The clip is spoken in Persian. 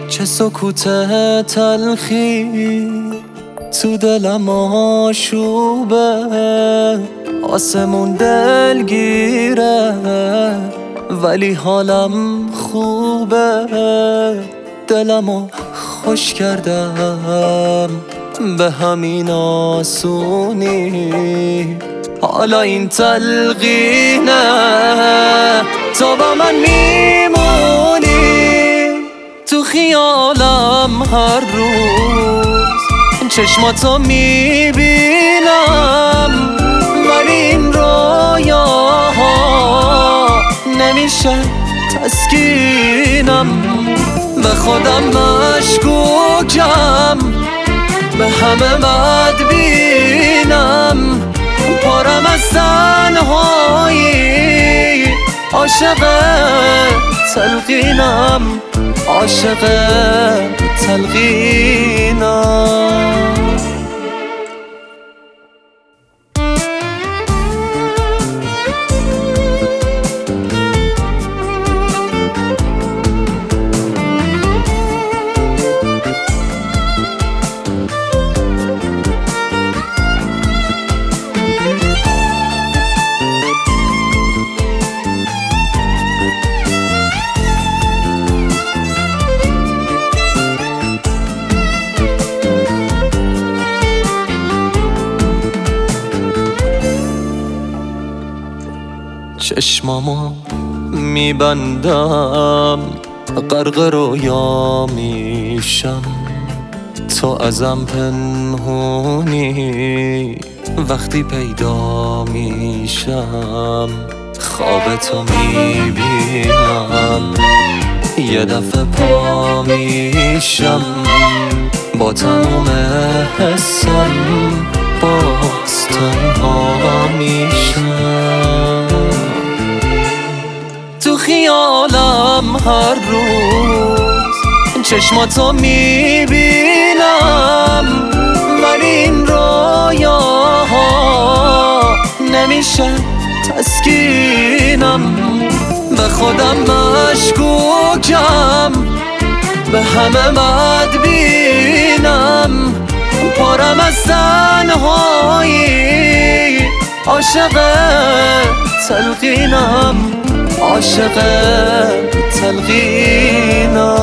چه سکوت تلخی تو دلم آشوبه، آسمون دلگیره ولی حالم خوبه. دلمو خوش کردم به همین آسونی، حالا این تلقینه تو با من میمونی. تو خیالم هر روز چشماتو میبینم، ولی این رویاها نمیشه تسکینم. به خودم مشکوکم، به همه بدبینم، پرم از تنهایی، عاشق تلقینم، عاشق تلقینم. چشمامو میبندم، غرق رویا میشم، تو ازم پنهونی، وقتی پیدا میشم خواب تو میبینم، یه دفعه پا میشم، با تموم حسم باز تنها میشم. تو خیالم هر روز چشماتو میبینم، ولی این رویاها نمیشه تسکینم. به خودم مشکوکم، به همه بدبینم، پرم از تنهایی، عاشق تلقینم، عاشق تلقینم.